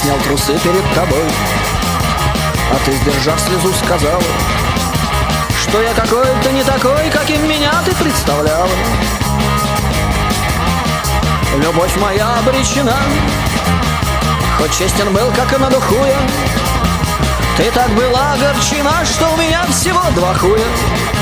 снял трусы перед тобой, а ты, сдержав слезу, сказала, что я какой-то не такой, каким меня ты представляла. Любовь моя обречена, хоть честен был, как и на духу я. Ты так была огорчена, что у меня всего 2 хуя.